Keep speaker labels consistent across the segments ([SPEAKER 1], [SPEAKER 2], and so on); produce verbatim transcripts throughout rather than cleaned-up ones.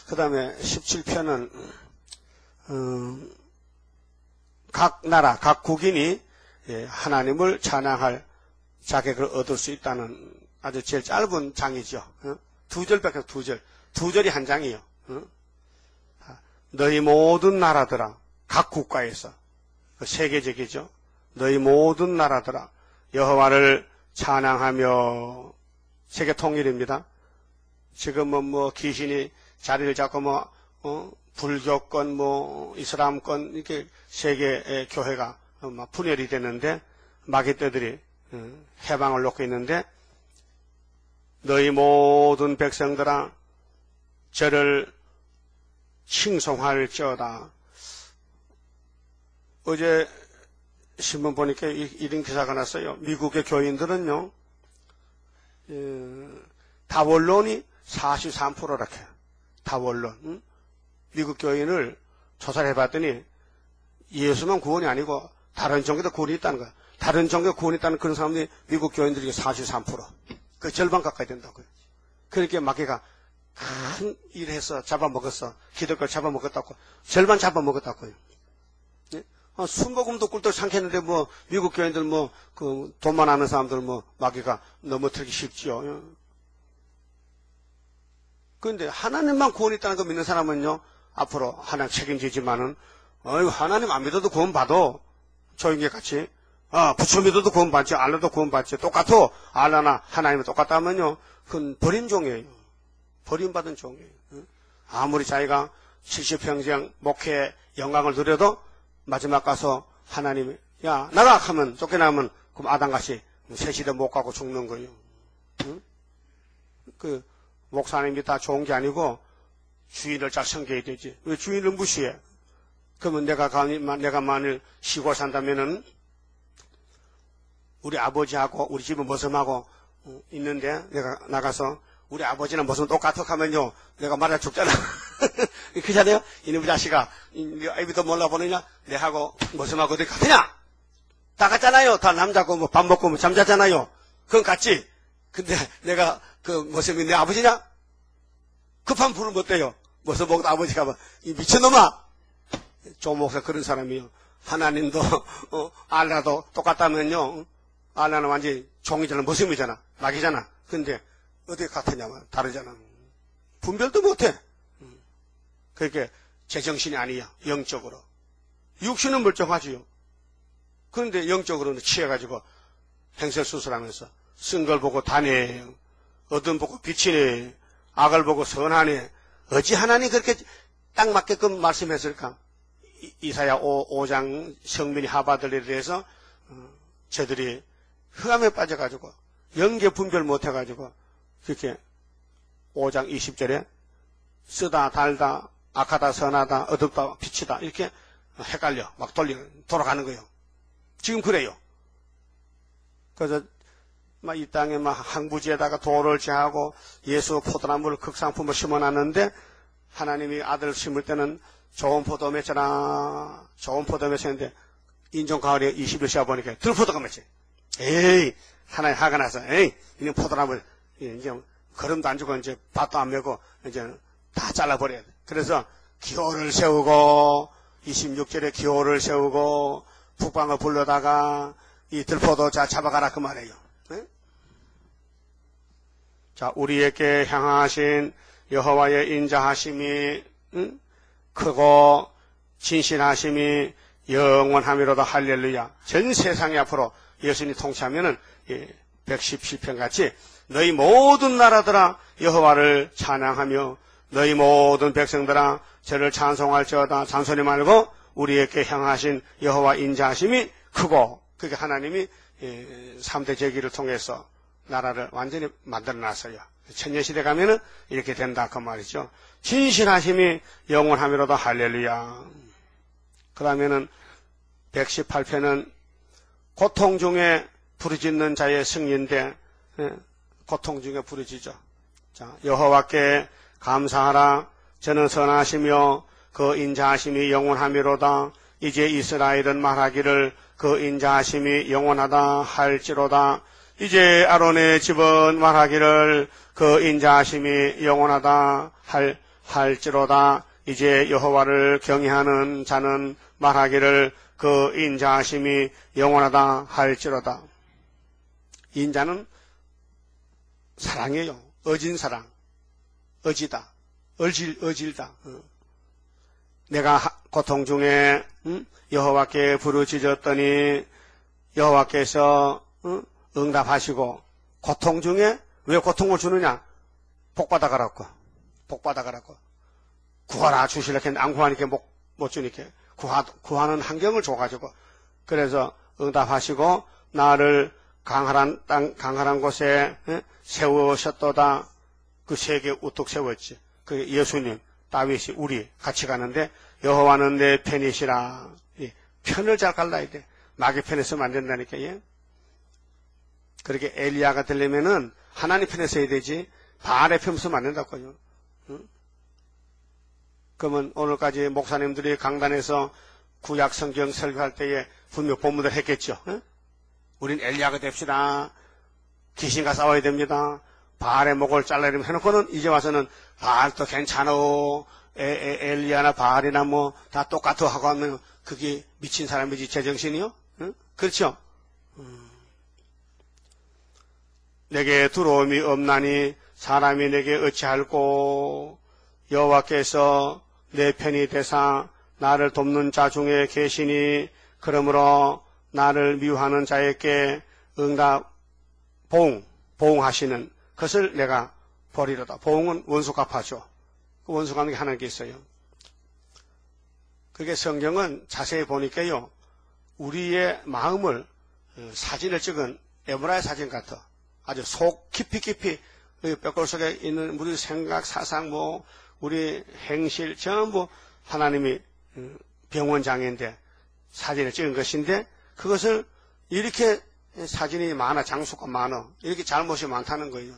[SPEAKER 1] 그 다음에 십칠 편은 어, 각 나라, 각 국인이 예, 하나님을 찬양할 자격을 얻을 수 있다는 아주 제일 짧은 장이죠. 어? 두 절밖에 두 절. 두 절이 한 장이에요. 어? 너희 모든 나라들아, 각 국가에서 세계적이죠. 너희 모든 나라들아 여호와를 찬양하며, 세계 통일입니다. 지금은 뭐 귀신이 자리를 잡고 뭐 어? 불교권, 뭐 이슬람권 이렇게 세계의 교회가 막 분열이 되는데 마귀떼들이 해방을 놓고 있는데, 너희 모든 백성들아 저를 칭송할지어다. 어제 신문 보니까 이런 기사가 났어요. 미국의 교인들은요, 다원론이 사십삼 퍼센트라고 해요. 다원론. 응? 미국 교인을 조사를 해봤더니 예수만 구원이 아니고 다른 종교도 구원이 있다는 거야. 다른 종교 구원이 있다는 그런 사람들이 미국 교인들이 사십삼 퍼센트. 그 절반 가까이 된다고요. 그러니까 마귀가 큰 일해서 잡아먹었어. 기독교를 잡아먹었다고. 절반 잡아먹었다고요. 예? 아, 순복음도 꿀떡 삼켰는데 뭐 미국 교인들 뭐 그 돈만 아는 사람들 뭐 마귀가 넘어뜨리기 쉽지요. 그런데 하나님만 구원이 있다는 거 믿는 사람은요, 앞으로 하나님 책임지지만은, 어이, 하나님 안 믿어도 구원받아. 조용히 같이. 아, 부처 믿어도 구원받지, 알라도 구원받지. 똑같아. 알라나 하나님은 똑같다 하면요, 그건 버린 종이에요. 버림받은 종이에요. 아무리 자기가 칠십 평생 목회의 영광을 누려도 마지막 가서 하나님이, 야, 나가! 하면, 쫓겨나면, 그럼 아담같이 새 시대 못 가고 죽는 거예요. 응? 그, 목사님이 다 좋은 게 아니고 주인을 잘 섬겨야 되지. 왜 주인을 무시해? 그러면 내가, 내가 만일 시골 산다면은 우리 아버지하고 우리 집은 머슴하고 있는데 내가 나가서 우리 아버지는 머슴 똑같아 하면요, 내가 말아 죽잖아. 그잖아요? 이놈의 자식아, 네 애비도 몰라보느냐? 내하고 머슴하고 어디 같으냐? 다 같잖아요. 다 남자고 뭐 밥 먹고 뭐 잠자잖아요. 그건 같지. 근데 내가 그 머슴이 내 아버지냐? 급한 불을 못 떼요. 머슴 보고 아버지가 뭐, 이 미친놈아! 조목사 그런 사람이요. 하나님도 어, 알라도 똑같다면요, 알라는 완전히 종이잖아, 머슴이잖아, 낙이잖아. 근데 어디 같으냐면 다르잖아. 분별도 못해. 그러니까 제정신이 아니야, 영적으로. 육신은 멀쩡하지요. 그런데 영적으로는 취해가지고 행설수술하면서 쓴 걸 보고 다네, 어둠 보고 빛이네, 악을 보고 선하네. 어찌 하나님 그렇게 딱 맞게끔 말씀했을까? 이사야 오 장 성민이 하바들에 대해서 어, 저들이 흑암에 빠져가지고 영계 분별 못해가지고 그렇게 오 장 이십 절에 쓰다 달다 악하다 선하다 어둡다 빛이다 이렇게 헷갈려 막 돌려 돌아가는 거예요. 지금 그래요. 그래서 막 이 땅에 막 항부지에다가 돌을 제하고 예수 포도나무를 극상품을 심어놨는데 하나님이 아들 심을 때는 좋은 포도 맺잖아. 좋은 포도 맺었는데 인종 가을에 이십 일 쉬어 보니까 들포도가 맺지. 에이, 하나님 화가 나서 에이, 이는 포도나무를 이제 걸음도 안 주고 이제 밭도 안 메고 이제 다 잘라버려야 돼. 그래서 기호를 세우고 이십육 절에 기호를 세우고 북방을 불러다가 이 들포도 자 잡아가라 그 말이에요. 네? 자, 우리에게 향하신 여호와의 인자하심이 응? 크고 진실하심이 영원함이로다. 할렐루야. 전 세상에 앞으로 예수님이 통치하면은 백십칠 편 같이 너희 모든 나라들아 여호와를 찬양하며 너희 모든 백성들아 저를 찬송할지어다. 잔소리 말고 우리에게 향하신 여호와 인자하심이 크고, 그게 하나님이 삼 대 제기를 통해서 나라를 완전히 만들어놨어요. 천년시대 가면은 이렇게 된다 그 말이죠. 진실하심이 영원함이로다. 할렐루야. 그 다음에는 백십팔 편은 고통 중에 부르짖는 자의 승리인데, 고통 중에 부르짖어. 자, 여호와께 감사하라. 저는 선하시며 그 인자하심이 영원함이로다. 이제 이스라엘은 말하기를 그 인자하심이 영원하다 할지로다. 이제 아론의 집은 말하기를 그 인자하심이 영원하다 할, 할지로다. 이제 여호와를 경외하는 자는 말하기를 그 인자하심이 영원하다 할지로다. 인자는 사랑이에요. 어진 사랑. 어지다. 어질, 어질다. 내가 고통 중에 여호와께 부르짖었더니 여호와께서 응답하시고, 고통 중에 왜 고통을 주느냐? 복 받아가라고. 복 받아가라고. 구하라 주시려고 했는데 안 구하니까 못, 못 주니까 구하, 구하는 환경을 줘가지고, 그래서 응답하시고 나를 강활한 땅, 강활한 곳에 세우셨도다. 그 세계 우뚝 세웠지. 그 예수님, 다윗이 우리 같이 가는데 여호와는 내 편이시라. 편을 잘 갈라야 돼. 마귀 편에 서면 안 된다니까. 예? 그렇게 엘리야가 되려면은 하나님 편에 서야 되지 바알의 편에 서면 안 된다고요. 응? 그러면 오늘까지 목사님들이 강단에서 구약 성경 설교할 때에 분명 본문을 했겠죠. 응? 우린 엘리야가 됩시다. 귀신과 싸워야 됩니다. 바알의 목을 잘라야 됩니다. 해놓고는 이제 와서는 바알도 괜찮어. 에, 에, 엘리야나 바알이나 뭐 다 똑같아 하고 하면 그게 미친 사람이지 제정신이요? 응? 그렇죠? 음. 내게 두려움이 없나니 사람이 내게 어찌할꼬. 여호와께서 내 편이 되사 나를 돕는 자 중에 계시니 그러므로 나를 미워하는 자에게 응답 보응 보응하시는 것을 내가 버리로다. 보응은 원수 갚아줘. 그 원수 갚는 게 하나님 게 있어요. 그게 성경은 자세히 보니까요, 우리의 마음을 사진을 찍은 에브라의 사진 같아. 아주 속 깊이 깊이 뼈골 속에 있는 우리 생각, 사상, 뭐 우리 행실 전부 하나님이 병원장인데 사진을 찍은 것인데, 그것을 이렇게 사진이 많아, 장수가 많아, 이렇게 잘못이 많다는 거예요.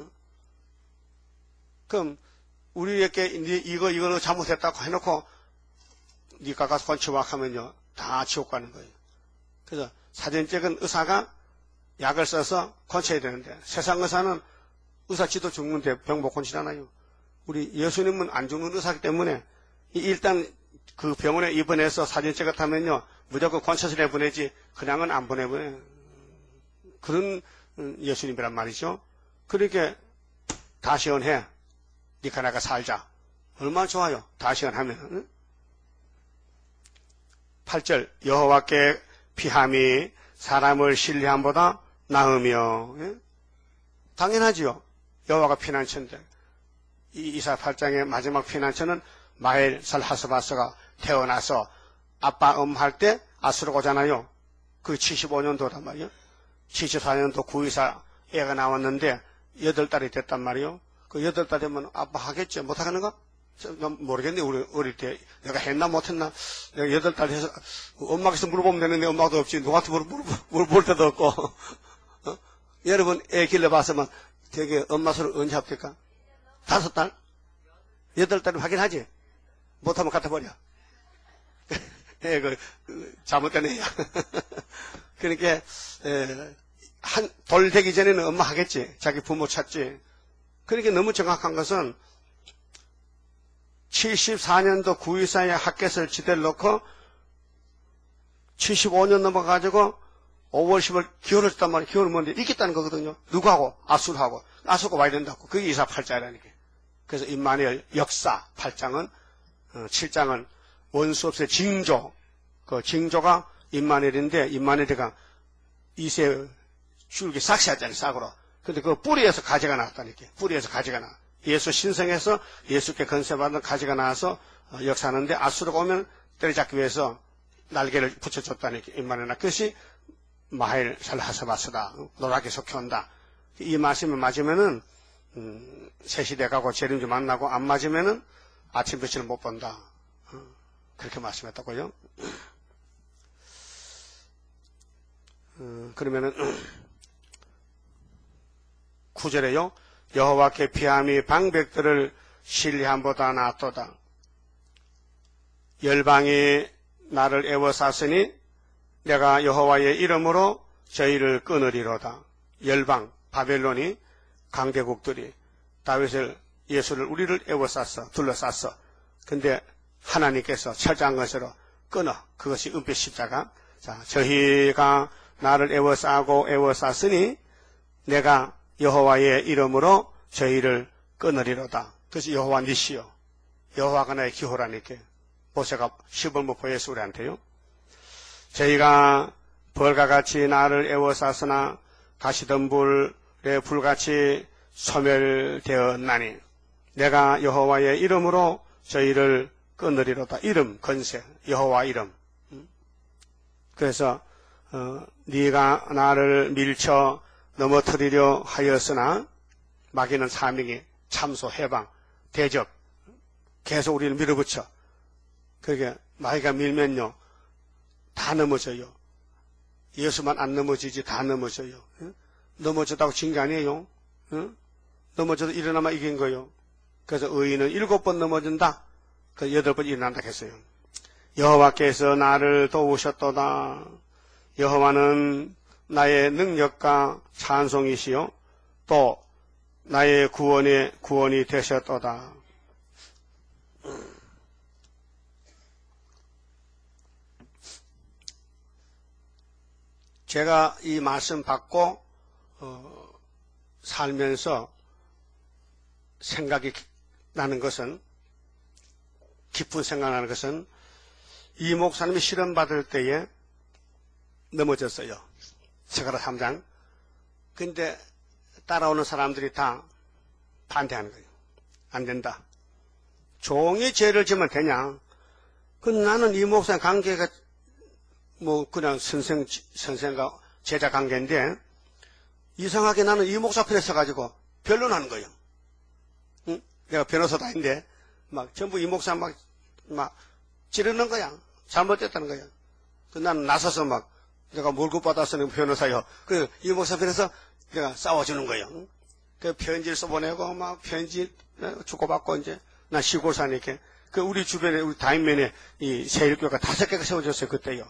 [SPEAKER 1] 그럼 우리에게 이거 이거는 잘못했다고 해놓고 니가 가서 권치막 하면요 다 지옥 가는 거예요. 그래서 사진 찍은 의사가 약을 써서 권쳐야 되는데, 세상 의사는 의사 지도 죽는데 병 못 권치잖아요. 우리 예수님은 안 죽는 의사이기 때문에 일단 그 병원에 입원해서 사진 찍었다면요 무조건 권쳐서 내보내지 그냥은 안 보내보내. 그런 예수님이란 말이죠. 그렇게 다 시원해. 니가 나가 살자. 얼마나 좋아요. 다 시원하면. 응? 팔 절 여호와께 피함이 사람을 신뢰함보다 나으며. 예? 당연하지요. 여호와가 피난처인데. 이 이사팔 장의 마지막 피난처는 마엘 살하스바스가 태어나서 아빠 엄할 때 아수르 오잖아요. 그 칠십오 년도란 말이요. 칠십사 년도 구이사 애가 나왔는데 여덟 달이 됐단 말이요. 그 여덟 달 되면 아빠 하겠죠? 못 하겠는가? 모르겠네. 우리 어릴 때 내가 했나 못했나? 내가 여덟 달 해서 엄마께서 물어보면 되는데 엄마도 없지. 누구한테 물어, 물어, 물어볼 때도 없고. 어? 여러분 애 길러봤으면 되게 엄마 손을 언제 합니까? 다섯 달? 여덟 달이면 하긴 하지. 못하면 갖다 버려. 예, 그, 그 잘못된 애야. 그러니까 에, 한 돌 되기 전에는 엄마 하겠지. 자기 부모 찾지. 그러니까 너무 정확한 것은 칠십사 년도 구이사에 핫겟을 지대를 놓고 칠십오 년 넘어가지고 오월 십월 기호를 했단 말이에요. 기호를 뭔데 있겠다는 거거든요. 누구하고? 아수르하고. 아수르가 와야 된다고. 그게 이사 팔 장이라니까. 그래서 임마누엘 역사 팔 장은 어, 칠 장은 원수 없의 징조. 그 징조가 임마누엘인데 임마누엘이가 이세 줄기 삭시하잖아요. 싹으로. 근데 그 뿌리에서 가지가 나왔다니까. 뿌리에서 가지가 나. 예수 신성에서 예수께 건세받은 가지가 나와서 역사하는데 아수르가 오면 때려잡기 위해서 날개를 붙여줬다니까. 임마누엘. 그것이 마헬 살하스바스다. 노랗게 속혀온다. 이 말씀을 맞으면은 음, 새시대 가고 재림주 만나고 안 맞으면은 아침 빛을 못 본다. 어, 그렇게 말씀했다고요. 어, 그러면은 구 절에요. 여호와께 피함이 방백들을 신뢰함보다 낫도다. 열방이 나를 애워쌌으니 내가 여호와의 이름으로 저희를 끊으리로다. 열방 바벨론이 강대국들이 다윗을 예수를 우리를 애워쌌어. 둘러쌌어. 근데 하나님께서 철저한 것으로 끊어. 그것이 은빛 십자가. 자, 저희가 나를 애워싸고 애워쌌으니 내가 여호와의 이름으로 저희를 끊으리로다. 그것이 여호와 니시요. 여호와가 나의 기호라니까. 모세가 시벌모 보여서 우리한테요. 저희가 벌과 같이 나를 애워쌌으나 가시던 불에 불같이 소멸되었나니 내가 여호와의 이름으로 저희를 끊으리로다. 이름, 건세, 여호와 이름. 그래서 어, 네가 나를 밀쳐 넘어뜨리려 하였으나 마귀는 사명이 참소, 해방, 대적 계속 우리를 밀어붙여. 그게 마귀가 밀면요 다 넘어져요. 예수만 안 넘어지지 다 넘어져요. 응? 넘어졌다고 진 게 아니에요. 응? 넘어져도 일어나면 이긴 거예요. 그래서 의인은 일곱 번 넘어진다. 그 여덟 번 일어난다 했어요. 여호와께서 나를 도우셨도다. 여호와는 나의 능력과 찬송이시요 또 나의 구원의 구원이 되셨도다. 제가 이 말씀 받고 어, 살면서 생각이 나는 것은 깊은 생각나는 것은 이 목사님이 시험 받을 때에 넘어졌어요. 스가랴 삼 장. 근데 따라오는 사람들이 다 반대하는 거예요. 안 된다. 종이 죄를 지면 되냐? 그 나는 이 목사님 관계가 뭐 그냥 선생 선생과 제자 관계인데 이상하게 나는 이 목사 편에 서가지고 변론하는 거예요. 응? 내가 변호사도 아닌데 막 전부 이 목사 막 막 찌르는 거야. 잘못됐다는 거야. 그 나는 나서서 막 내가 몰고 받아서 변호사요. 그 이 목사 편에서 내가 싸워주는 거예요. 응? 그 편지를 써보내고 막 편지 주고받고 이제 나 시골 사니까 그 우리 주변에 우리 다인면에 이 세일교회가 다섯 개가 세워졌어요 그때요.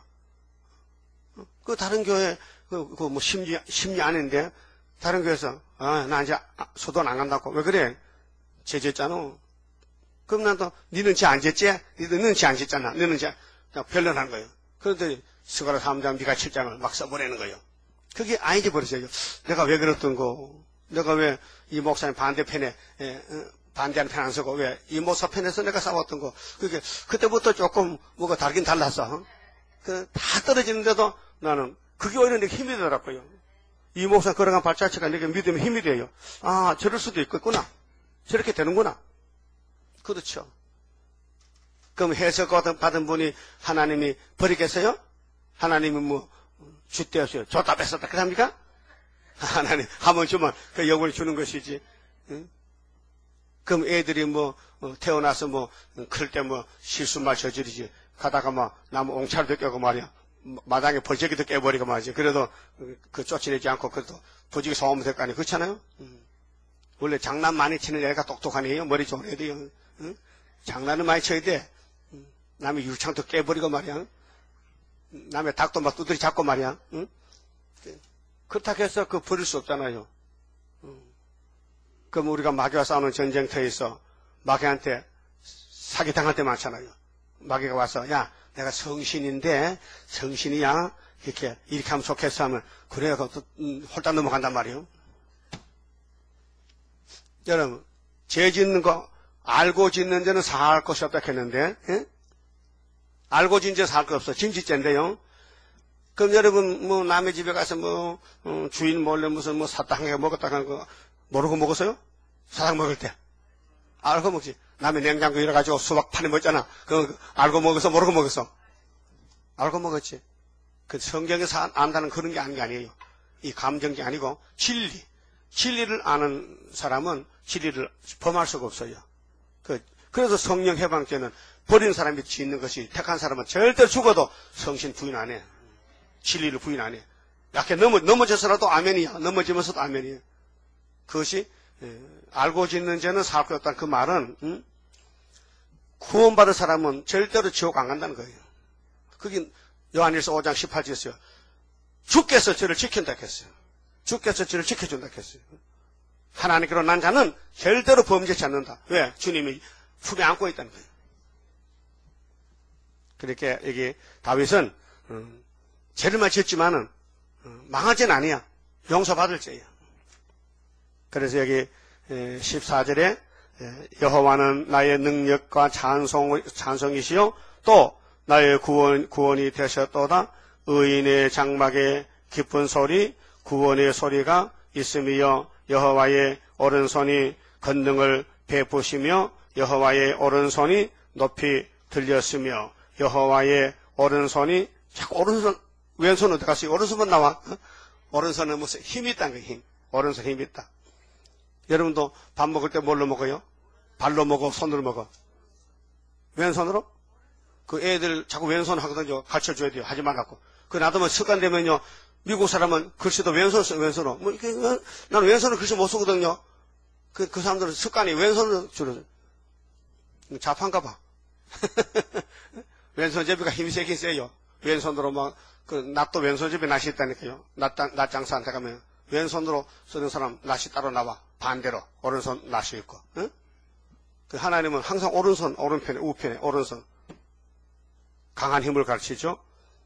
[SPEAKER 1] 그 다른 교회 그 그 뭐 심리 심리 아닌데 다른 교회에서 아 나 이제 소돈 안 간다고 왜 그래 죄졌잖아. 그럼 난 또 니는 죄 안 졌지? 니는 죄 안 졌잖아. 너는 죄 변론한 거예요. 그런데 스가랴 삼 장 미가 칠 장을 막 써보내는 거예요. 그게 아니지 버렸어요. 내가 왜 그랬던 거? 내가 왜 이 목사님 반대편에 에, 반대하는 편 안 서고 왜 이 목사 편에서 내가 싸웠던 거? 그게 그때부터 조금 뭐가 다르긴 달랐어. 그 다 떨어지는데도 나는 그게 오히려 내게 힘이 되더라고요. 이 목사 걸어간 발자취가 내게 믿음에 힘이 돼요. 아 저럴 수도 있겠구나. 저렇게 되는구나. 그렇죠. 그럼 해석 받은 분이 하나님이 버리겠어요? 하나님이 뭐 쥐떼었어요. 줬다 뺐었다 그럽니까? 하나님 한번 주면 그 영혼을 주는 것이지. 응? 그럼 애들이 뭐 어, 태어나서 뭐 클 때 뭐 실수말 저지르지. 가다가 막 나무 옹차를 깨고 말이야. 마당에 벌저기도 깨버리고 말이지. 그래도 그 쫓아내지 않고 그래도 부지기 소음을 될 거 아니에요. 그렇잖아요? 응. 원래 장난 많이 치는 애가 똑똑한 애예요. 머리 좋은 애들이요. 응? 장난을 많이 쳐야 돼. 응? 남의 유창도 깨버리고 말이야. 응? 남의 닭도 막 두드리 잡고 말이야. 응? 그렇다고 해서 그 버릴 수 없잖아요. 응. 그럼 우리가 마귀와 싸우는 전쟁터에서 마귀한테 사기당할 때 많잖아요. 마귀가 와서 야 내가 성신인데 성신이야 이렇게 이렇게 하면 좋겠어 하면 그래야 또 음, 홀딱 넘어간단 말이에요. 여러분 죄 짓는 거 알고 짓는 죄는 사할 것이 없다 했는데 예? 알고 짓는 죄 사할 거 없어. 진지죄인데요. 그럼 여러분 뭐 남의 집에 가서 뭐 어, 주인 몰래 무슨 뭐 사탕에 먹었다 한 거 모르고 먹었어요? 사탕 먹을 때 알고 먹지. 남의 냉장고 이래가지고 수박 파내 먹잖아. 그 알고 먹어서 모르고 먹었어. 알고 먹었지. 그 성경에서 안다는 그런 게 아닌 게 아니에요. 이 감정이 아니고 진리. 진리를 아는 사람은 진리를 범할 수가 없어요. 그, 그래서 성령 해방죄는 버린 사람이 짓는 것이 택한 사람은 절대 죽어도 성신 부인 안 해. 진리를 부인 안 해. 약해 넘어, 넘어져서라도 아멘이야. 넘어지면서도 아멘이야. 그것이 예, 알고 짓는 죄는 사할 것 없다는 그 말은 음? 구원받은 사람은 절대로 지옥 안 간다는 거예요. 그게 요한일서 오 장 십팔 절이었어요. 주께서 저를 지킨다 했어요. 주께서 저를 지켜준다 했어요. 하나님께로 난 자는 절대로 범죄치 않는다. 왜? 주님이 품에 안고 있다는 거예요. 그렇게 여기 다윗은 음, 죄를만 지었지만은 음, 망할 죄는 아니야. 용서받을 죄야. 그래서 여기 십사 절에 여호와는 나의 능력과 찬송, 찬송이시요 또 나의 구원, 구원이 되셨도다. 의인의 장막에 깊은 소리, 구원의 소리가 있으며 여호와의 오른손이 권능을 베푸시며 여호와의 오른손이 높이 들렸으며 여호와의 오른손이 자꾸 오른손, 왼손 어디 갔어요? 오른손만 나와. 오른손은 무슨 힘이 있다는 거예요. 힘. 오른손 힘이 있다. 여러분도 밥 먹을 때 뭘로 먹어요? 발로 먹어, 손으로 먹어? 왼손으로? 그 애들 자꾸 왼손 하거든요. 가르쳐 줘야 돼요. 하지 말라고. 그 놔두면 습관 되면요. 미국 사람은 글씨도 왼손 써, 왼손으로. 뭐, 이렇게, 나는 왼손으로 글씨 못 쓰거든요. 그, 그 사람들은 습관이 왼손으로 줄어요. 자판가 봐. 왼손잡이가 힘이 세긴 세요. 왼손으로 막, 그, 낫도 왼손잡이 낫이 있다니까요. 낫, 낫 장사한테 가면 왼손으로 쓰는 사람 낫이 따로 나와. 반대로. 오른손 낫이 있고. 응? 그 하나님은 항상 오른손, 오른편에, 우편에, 오른손. 강한 힘을 가르치죠.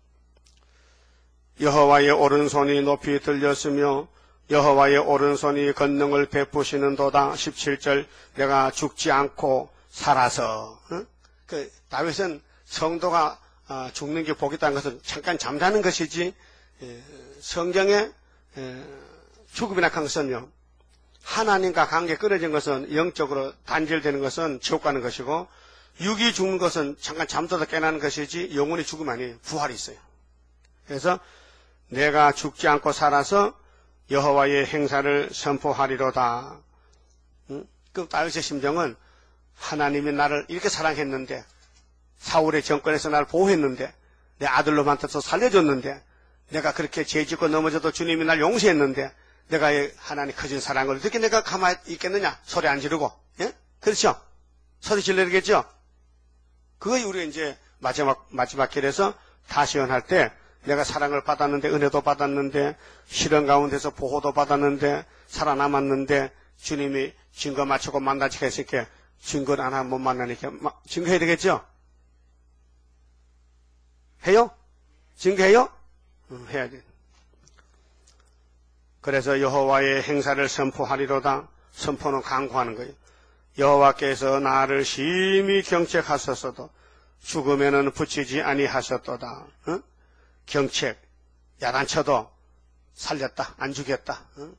[SPEAKER 1] 여호와의 오른손이 높이 들렸으며 여호와의 오른손이 권능을 베푸시는도다. 십칠 절 내가 죽지 않고 살아서. 응? 그 다윗은 성도가 죽는 게 복이다는 것은 잠깐 잠자는 것이지 성경에 죽음이나 한 것은요. 하나님과 관계 끊어진 것은 영적으로 단절되는 것은 지옥 가는 것이고 육이 죽는 것은 잠깐 잠자다 깨나는 것이지 영혼이 죽음 아니에요. 부활이 있어요. 그래서 내가 죽지 않고 살아서 여호와의 행사를 선포하리로다. 응? 그 다윗의 심정은 하나님이 나를 이렇게 사랑했는데 사울의 정권에서 나를 보호했는데 내 아들로 만들어서 살려줬는데 내가 그렇게 죄짓고 넘어져도 주님이 날 용서했는데 내가 하나님 커진 사랑을 어떻게 내가 가만히 있겠느냐? 소리 안 지르고. 예? 그렇죠? 소리 질러야겠죠? 그것이 우리가 이제 마지막, 마지막 길에서 다시언할 때 내가 사랑을 받았는데, 은혜도 받았는데, 시련 가운데서 보호도 받았는데, 살아남았는데, 주님이 증거 맞추고 만나지 했으니까 증거를 하나 못 만나니까 증거해야 되겠죠? 해요? 증거해요? 응, 해야 돼. 그래서 여호와의 행사를 선포하리로다. 선포는 강구하는 거예요. 여호와께서 나를 심히 경책하셨어도 죽음에는 붙이지 아니하셨도다. 응? 경책, 야단쳐도 살렸다, 안 죽였다. 응?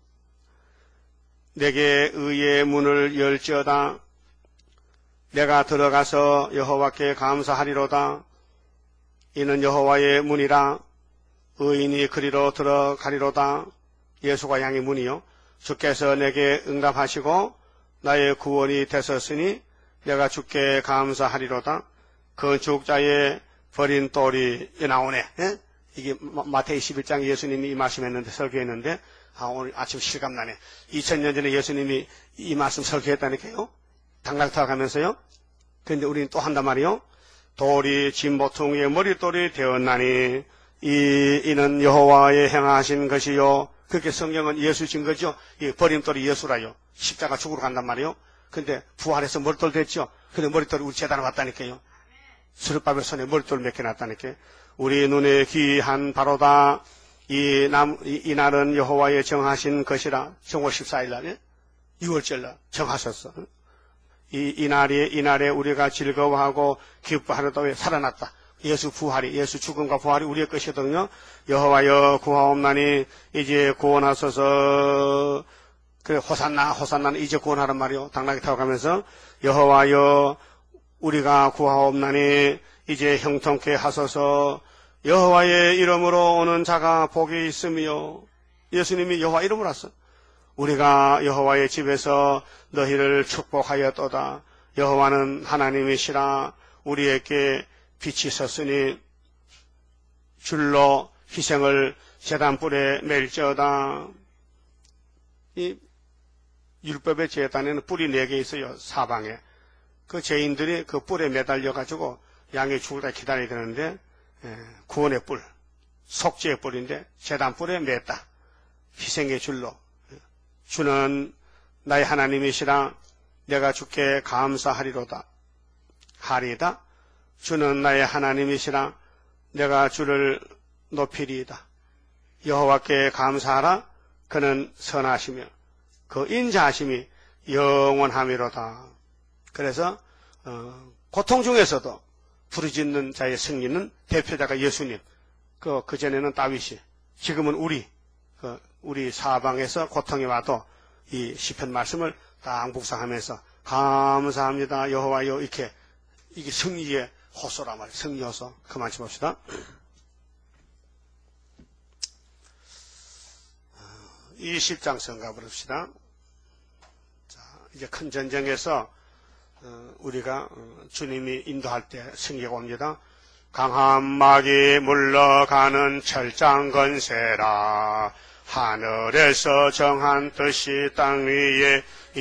[SPEAKER 1] 내게 의의 문을 열지어다. 내가 들어가서 여호와께 감사하리로다. 이는 여호와의 문이라. 의인이 그리로 들어가리로다. 예수가 양의 문이요. 주께서 내게 응답하시고 나의 구원이 되셨으니 내가 주께 감사하리로다. 건축자의 버린 돌이 나오네. 예? 이게 마태이 십일 장 예수님이 이 말씀했는데 설교했는데 아, 오늘 아침 실감나네. 이천 년 전에 예수님이 이 말씀 설교했다니까요. 당락타 가면서요. 그런데 우리는 또 한단 말이요. 돌이 진보퉁이의 머릿돌이 되었나니 이, 이는 여호와의 행하신 것이요. 그렇게 성경은 예수 증거죠. 이 버림돌이 예수라요. 십자가 죽으러 간단 말이요. 근데 부활해서 머릿돌 됐죠. 근데 머릿돌이 우리 재단에 왔다니까요. 스룹바벨 손에 머릿돌 몇 개 놨다니까요. 우리 눈에 귀한 바로다. 이, 남, 이, 이 날은 여호와의 정하신 것이라. 정월 십사 일 날에 유월절 날 정하셨어. 이, 이 날에, 이 날에 우리가 즐거워하고 기뻐하려다 왜 살아났다. 예수 부활이, 예수 죽음과 부활이 우리의 것이거든요. 여호와여 구하옵나니 이제 구원하소서. 그래, 호산나, 호산나는 이제 구원하란 말이요. 당나귀 타고 가면서 여호와여 우리가 구하옵나니 이제 형통케 하소서. 여호와의 이름으로 오는 자가 복이 있으며 예수님이 여호와 이름으로 왔어. 우리가 여호와의 집에서 너희를 축복하였도다. 여호와는 하나님이시라. 우리에게 빛이 섰으니 줄로 희생을 제단불에 맬지어다. 이 율법의 제단에는 뿔이 네 개 있어요. 사방에. 그 죄인들이 그 뿔에 매달려가지고 양이 죽을 때 기다려야 되는데 에, 구원의 뿔, 속죄의 뿔인데 제단불에 맸다. 희생의 줄로. 주는 나의 하나님이시라 내가 주께 감사하리로다. 하리이다. 주는 나의 하나님이시라 내가 주를 높이리이다. 여호와께 감사하라. 그는 선하시며 그 인자하심이 영원함이로다. 그래서 어, 고통 중에서도 부르짖는 자의 승리는 대표자가 예수님. 그, 그 전에는 다윗이, 지금은 우리, 그, 우리 사방에서 고통이 와도 이 시편 말씀을 딱 묵상하면서 감사합니다 여호와여, 이렇게 이게 승리의 호소란 말이에요. 승리 호소. 그만 칩봅시다. 이십 장 성가 부릅시다. 자, 이제 큰 전쟁에서 우리가 주님이 인도할 때 승리가 옵니다. 강한 막이 물러가는 철장 건세라. 하늘에서 정한 뜻이 땅 위에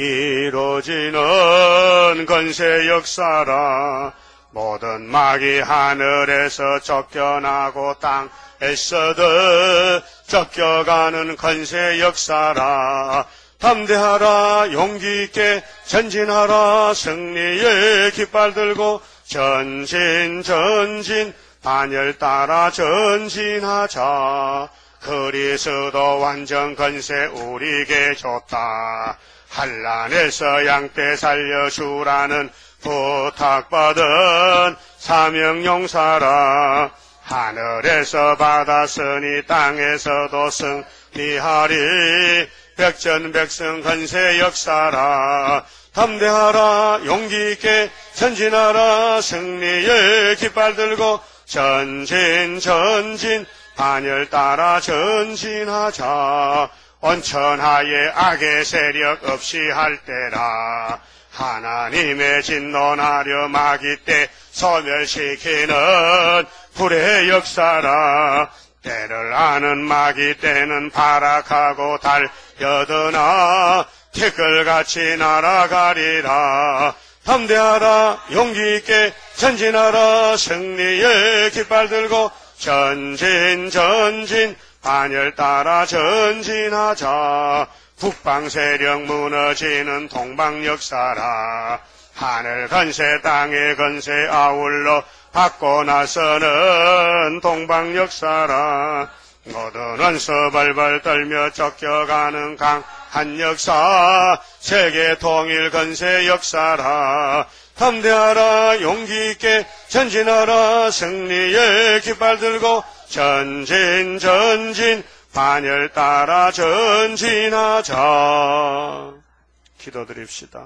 [SPEAKER 1] 이루어지는 건세 역사라. 모든 막이 하늘에서 쫓겨나고 땅에서도 쫓겨가는 건세 역사라. 담대하라 용기 있게 전진하라. 승리의 깃발 들고 전진 전진 반열 따라 전진하자. 그리스도 완전 건세 우리에게 줬다. 한란에서 양떼 살려주라는 부탁받은 사명용사라. 하늘에서 받았으니 땅에서도 승리하리. 백전백승 건세 역사라. 담대하라 용기 있게 전진하라. 승리의 깃발 들고 전진 전진 반열 따라 전진하자. 온천하에 악의 세력 없이 할 때라. 하나님의 진노나려 마귀 때 소멸시키는 불의 역사라. 때를 아는 마귀 때는 발악하고 달려드나 티끌같이 날아가리라. 담대하라 용기 있게 전진하라. 승리의 깃발 들고 전진 전진 반열 따라 전진하자. 북방 세력 무너지는 동방 역사라. 하늘 건세 땅의 건세 아울러 받고 나서는 동방 역사라. 모든 원수 벌벌 떨며 쫓겨가는 강한 역사. 세계 통일 건세 역사라. 담대하라 용기 있게 전진하라. 승리의 깃발 들고 전진 전진 반열 따라 전진하자. 기도드립시다.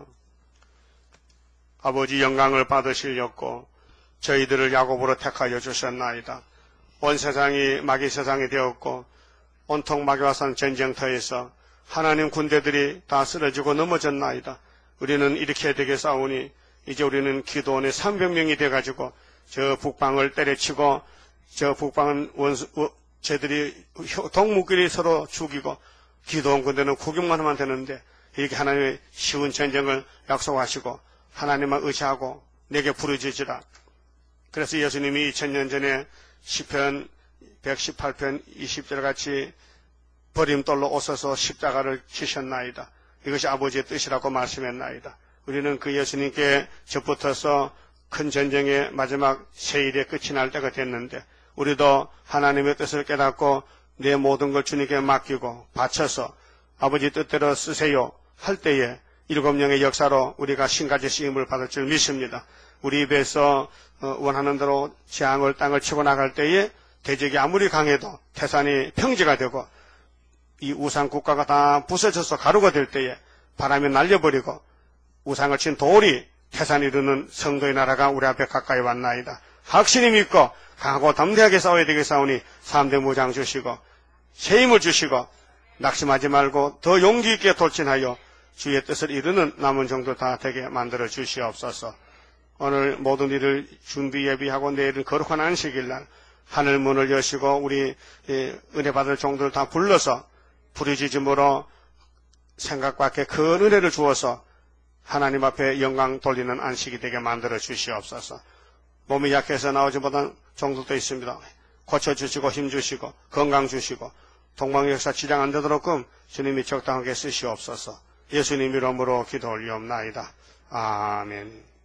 [SPEAKER 1] 아버지 영광을 받으시려고 저희들을 야곱으로 택하여 주셨나이다. 온 세상이 마귀 세상이 되었고 온통 마귀와 산 전쟁터에서 하나님 군대들이 다 쓰러지고 넘어졌나이다. 우리는 이렇게 되겠사오니 이제 우리는 기도원의 삼백 명이 돼가지고 저 북방을 때려치고 저 북방은 원수, 쟤들이 동무끼리 서로 죽이고 기도원 군대는 구경만 하면 되는데 이렇게 하나님의 쉬운 전쟁을 약속하시고 하나님만 의지하고 내게 부르짖으라. 그래서 예수님이 이천 년 전에 시편 백십팔 편 이십 절 같이 버림돌로 오셔서 십자가를 지셨나이다. 이것이 아버지의 뜻이라고 말씀했나이다. 우리는 그 예수님께 접붙어서 큰 전쟁의 마지막 세일의 끝이 날 때가 됐는데 우리도 하나님의 뜻을 깨닫고 내 모든 걸 주님께 맡기고 바쳐서 아버지 뜻대로 쓰세요 할 때에 일곱 영의 역사로 우리가 신가지 쓰임을 받을 줄 믿습니다. 우리 입에서 원하는 대로 재앙을 땅을 치고 나갈 때에 대적이 아무리 강해도 태산이 평지가 되고 이 우상 국가가 다 부서져서 가루가 될 때에 바람이 날려버리고 우상을 친 돌이 태산이 이루는 성도의 나라가 우리 앞에 가까이 왔나이다. 확신이 믿고 강하고 담대하게 싸워야 되겠사오니 삼대 무장 주시고 새 힘을 주시고 낙심하지 말고 더 용기 있게 돌진하여 주의 뜻을 이루는 남은 정도 다 되게 만들어 주시옵소서. 오늘 모든 일을 준비 예비하고 내일은 거룩한 안식일 날 하늘 문을 여시고 우리 은혜 받을 종들 다 불러서 부르짖음으로 생각 밖에 큰 은혜를 주어서 하나님 앞에 영광 돌리는 안식이 되게 만들어 주시옵소서. 몸이 약해서 나오지 못한 종들도 있습니다. 고쳐주시고 힘주시고 건강 주시고 동방역사 지장 안 되도록끔 주님이 적당하게 쓰시옵소서. 예수님 이름으로 기도 올리옵나이다. 아멘.